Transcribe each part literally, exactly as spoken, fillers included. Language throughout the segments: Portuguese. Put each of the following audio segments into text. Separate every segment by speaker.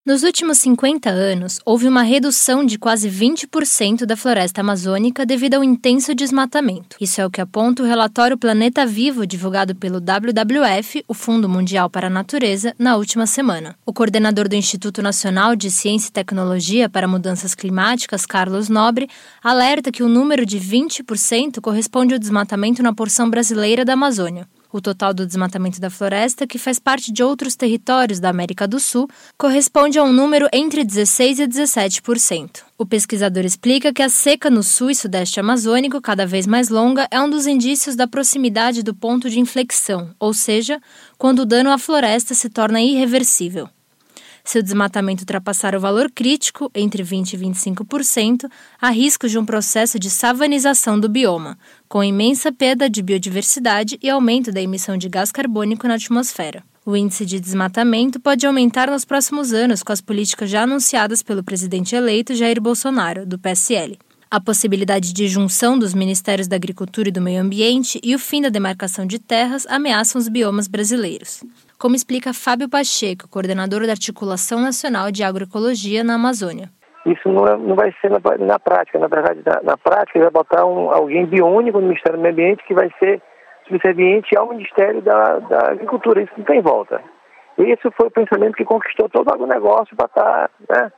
Speaker 1: Nos últimos cinquenta anos, houve uma redução de quase vinte por cento da floresta amazônica devido ao intenso desmatamento. Isso é o que aponta o relatório Planeta Vivo, divulgado pelo W W F, o Fundo Mundial para a Natureza, na última semana. O coordenador do Instituto Nacional de Ciência e Tecnologia para Mudanças Climáticas, Carlos Nobre, alerta que o número de vinte por cento corresponde ao desmatamento na porção brasileira da Amazônia. O total do desmatamento da floresta, que faz parte de outros territórios da América do Sul, corresponde a um número entre dezesseis por cento e dezessete por cento. O pesquisador explica que a seca no sul e sudeste amazônico, cada vez mais longa, é um dos indícios da proximidade do ponto de inflexão, ou seja, quando o dano à floresta se torna irreversível. Se o desmatamento ultrapassar o valor crítico, entre vinte por cento e vinte e cinco por cento, há riscos de um processo de savanização do bioma, com imensa perda de biodiversidade e aumento da emissão de gás carbônico na atmosfera. O índice de desmatamento pode aumentar nos próximos anos com as políticas já anunciadas pelo presidente eleito Jair Bolsonaro, do P S L. A possibilidade de junção dos Ministérios da Agricultura e do Meio Ambiente e o fim da demarcação de terras ameaçam os biomas brasileiros. Como explica Fábio Pacheco, coordenador da Articulação Nacional de Agroecologia na Amazônia.
Speaker 2: Isso não, é, não vai ser na, na prática. Na verdade, na, na prática, vai botar um, alguém biônico no Ministério do Meio Ambiente que vai ser subserviente ao Ministério da, da Agricultura. Isso não tem volta. Esse foi o pensamento que conquistou todo o agronegócio para estar né,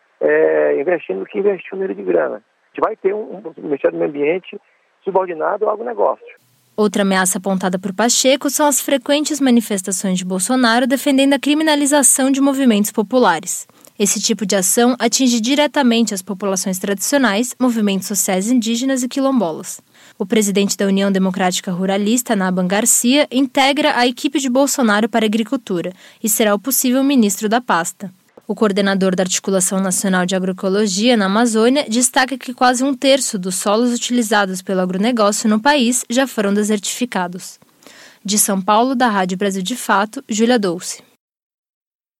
Speaker 2: é, investindo o que investiu nele de grana. A gente vai ter um, um Ministério do Meio Ambiente subordinado ao agronegócio.
Speaker 1: Outra ameaça apontada por Pacheco são as frequentes manifestações de Bolsonaro defendendo a criminalização de movimentos populares. Esse tipo de ação atinge diretamente as populações tradicionais, movimentos sociais indígenas e quilombolas. O presidente da União Democrática Ruralista, Naban Garcia, integra a equipe de Bolsonaro para a Agricultura e será o possível ministro da pasta. O coordenador da Articulação Nacional de Agroecologia na Amazônia destaca que quase um terço dos solos utilizados pelo agronegócio no país já foram desertificados. De São Paulo, da Rádio Brasil de Fato, Júlia Dolce.